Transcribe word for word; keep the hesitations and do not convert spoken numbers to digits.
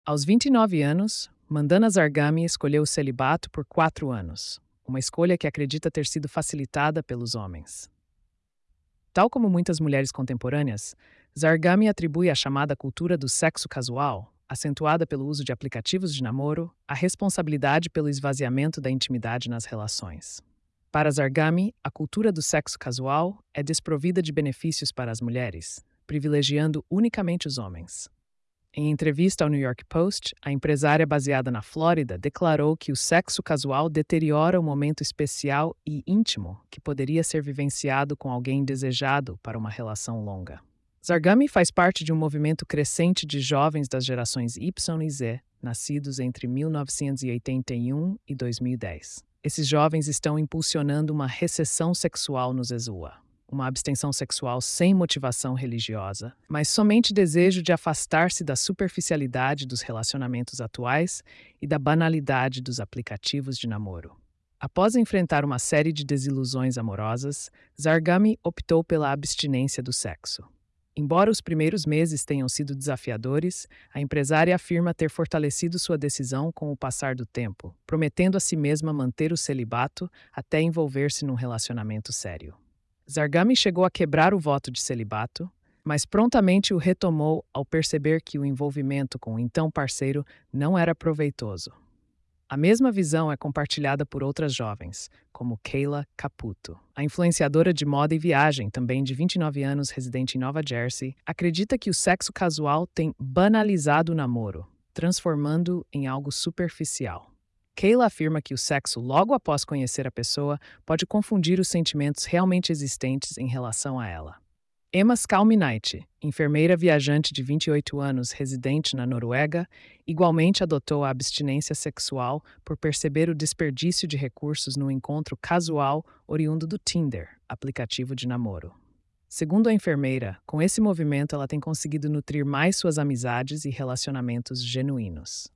Aos vinte e nove anos, Mandana Zargami escolheu o celibato por quatro anos, uma escolha que acredita ter sido facilitada pelos homens. Tal como muitas mulheres contemporâneas, Zargami atribui à chamada cultura do sexo casual, acentuada pelo uso de aplicativos de namoro, a responsabilidade pelo esvaziamento da intimidade nas relações. Para Zargami, a cultura do sexo casual é desprovida de benefícios para as mulheres, privilegiando unicamente os homens. Em entrevista ao New York Post, a empresária baseada na Flórida declarou que o sexo casual deteriora o momento especial e íntimo que poderia ser vivenciado com alguém desejado para uma relação longa. Zargami faz parte de um movimento crescente de jovens das gerações Y e Z, nascidos entre mil novecentos e oitenta e um e dois mil e dez. Esses jovens estão impulsionando uma recessão sexual no Zezua, uma abstenção sexual sem motivação religiosa, mas somente desejo de afastar-se da superficialidade dos relacionamentos atuais e da banalidade dos aplicativos de namoro. Após enfrentar uma série de desilusões amorosas, Zargami optou pela abstinência do sexo. Embora os primeiros meses tenham sido desafiadores, a empresária afirma ter fortalecido sua decisão com o passar do tempo, prometendo a si mesma manter o celibato até envolver-se num relacionamento sério. Zargami chegou a quebrar o voto de celibato, mas prontamente o retomou ao perceber que o envolvimento com o então parceiro não era proveitoso. A mesma visão é compartilhada por outras jovens, como Kayla Caputo. A influenciadora de moda e viagem, também de vinte e nove anos, residente em Nova Jersey, acredita que o sexo casual tem banalizado o namoro, transformando-o em algo superficial. Kayla afirma que o sexo logo após conhecer a pessoa pode confundir os sentimentos realmente existentes em relação a ela. Emma Skalminaite, enfermeira viajante de vinte e oito anos, residente na Noruega, igualmente adotou a abstinência sexual por perceber o desperdício de recursos no encontro casual oriundo do Tinder, aplicativo de namoro. Segundo a enfermeira, com esse movimento ela tem conseguido nutrir mais suas amizades e relacionamentos genuínos.